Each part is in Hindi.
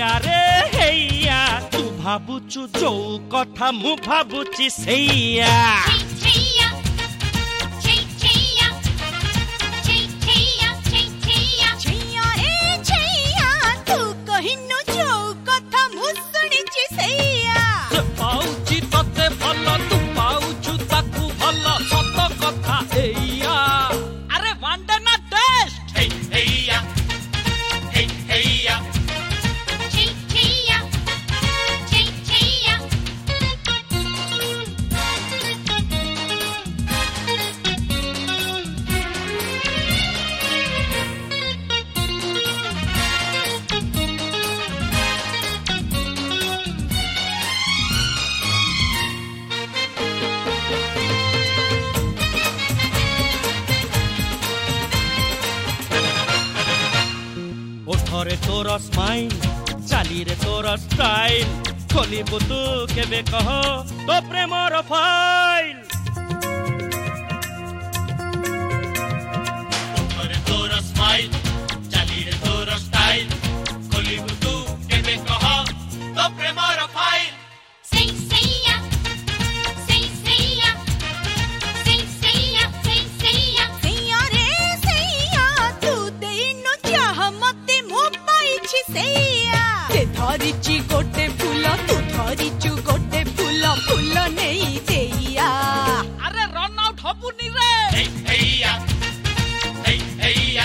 ହେଇଆ ରେ ହେଇଆ ତୁ ଭାବୁଛୁ ଯୋଉ କଥା ମୁଁ ଭାବୁଛି ସେଇଆ ओठरे तोर स्माइल चाली रे तोर स्टाइल खोलिबु तू केबे कह तो प्रेमर फाइल ओठरे तोर स्माइल चाली रे तोर स्टाइल खोलिबु तू केबे कह तो प्रेमर फाइल धरिची गोटे फूल तू धरिचु गोटे फूल फूल नहीं देया अरे रन आउट हबुनी रे हेया हेया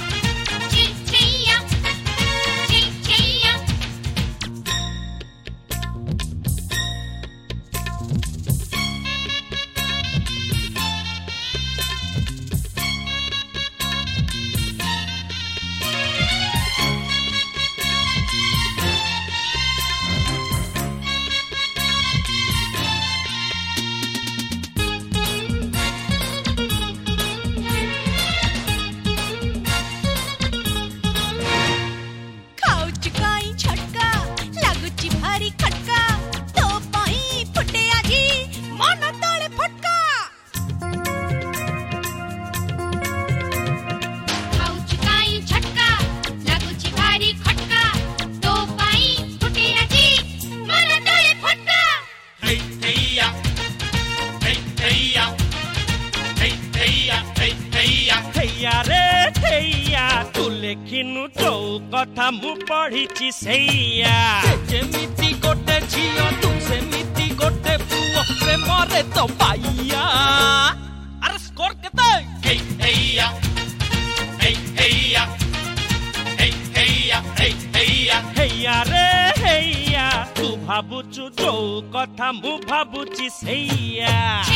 ହେଇଆ ରେ ହେଇଆ ତୁ ଲେଖିନୁ ଯୋଉ କଥା ମୁଁ ପଢିଛି ସେଇଆ ଯେମିତି ଗୋଟେ ଝିଅ ତୁ ସେମିତି ଗୋଟେ ପୁଅ ପ୍ରେମରେ ତ ପାଇଆ ଆରେ ସ୍କୋର କେତେ ହେଇଆ ହେଇଆ ହେଇଆ ରେ ହେଇଆ ତୁ ଭାବୁଛୁ ଯୋଉ କଥା ମୁଁ ଭାବୁଛି ସେଇଆ